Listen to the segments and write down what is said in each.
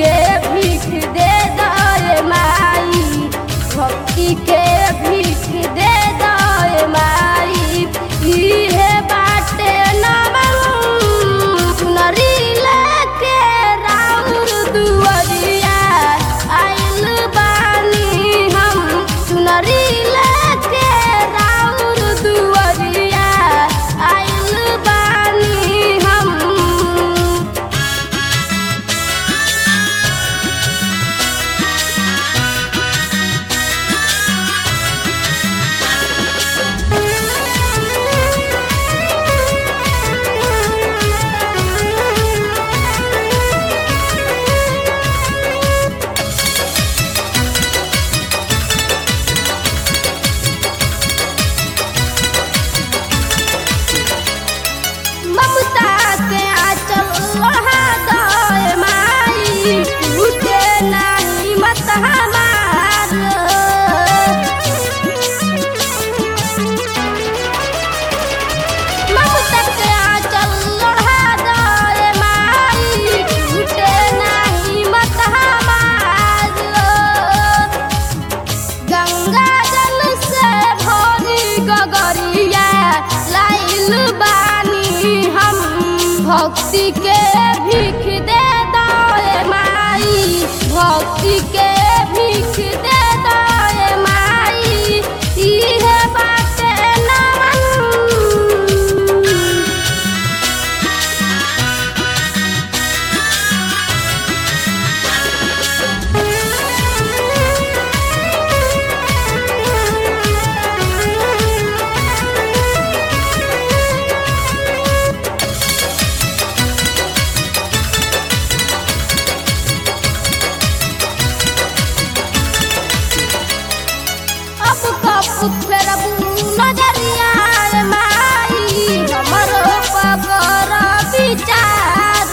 के भीख दे दे माई, भक्ति के भीख दे दे माई। इहे बाटे नमन चुनरी लेके राउर दुआरिया आइल बानी हम, चुनरी लेके राउर दुआरिया आइल बानी हम। ममता के आंचल ओढ़ा दे माई, टूटे नाही मत हमार। ममता के आंचल ओढ़ा दे माई, टूटे नाही मत हमार। गंगा जल से भरी गगरिया लाइल बानी हम, भक्ति के भीख दे दे माई, भक्ति के भीख दे दे माई। इहे बाटे नमन अब कब फेरबू नजरिया माई, हमरो पकर विचार।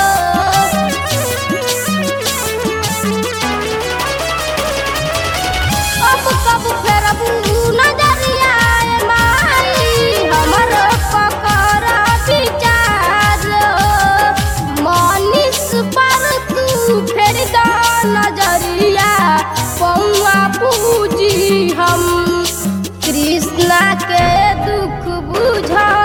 अब कब फेरबू नजरिया माई, हमरो पकर विचार। मनीष पर तू फेर द नजरिया, पौआ पूजी हम, कृष्णा के दुख बुझ